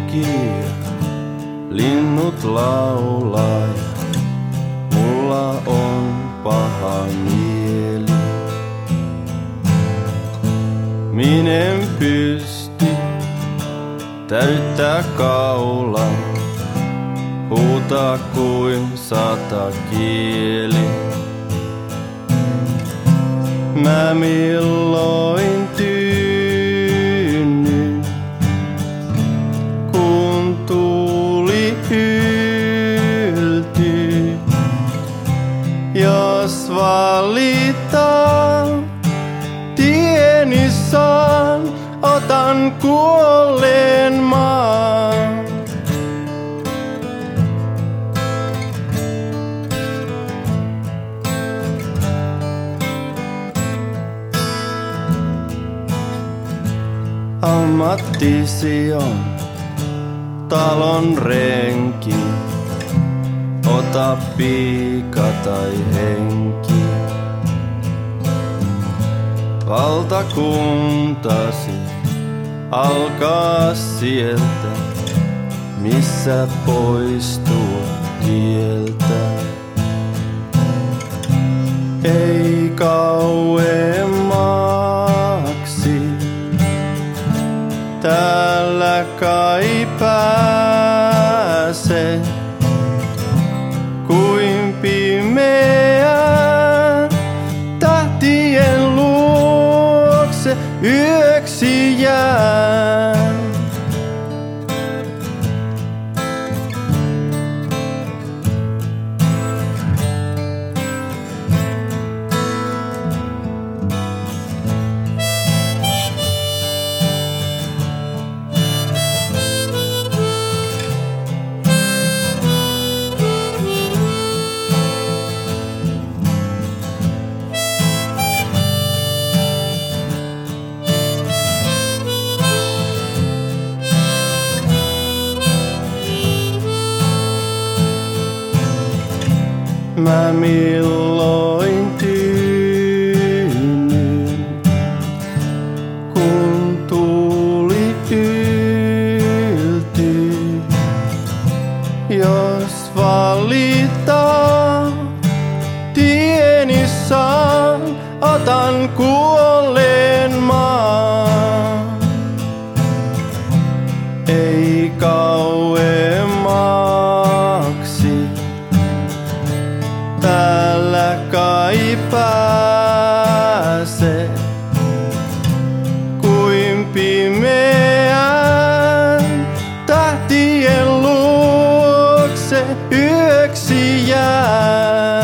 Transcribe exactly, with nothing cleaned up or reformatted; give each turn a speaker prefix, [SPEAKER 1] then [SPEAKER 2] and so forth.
[SPEAKER 1] tutkii, linnut laulaa ja mulla on paha mieli. Minen pysti täyttää kaulaa, huutaa kuin sata kieli. Mä milloin tyynyn, kun tuuli yltyy. Jos valitaan, tieni saan, otan kuolleen maan. Ammattisi on talon renki, ota piika tai henki. Valtakuntasi alkaa sieltä, missä poistua tieltä. Ei kauemmaksi, täällä kai pääse, kuin pimeään tähtien luokse yöksi jään. Mä milloin tyynyn, kun tuuli yltyy. Jos valitaan, tieni saan, otan kuolleen maan. Ei kauemmaksi, täällä kai pääse, kuin pimeään tähtien luokse yöksi jää.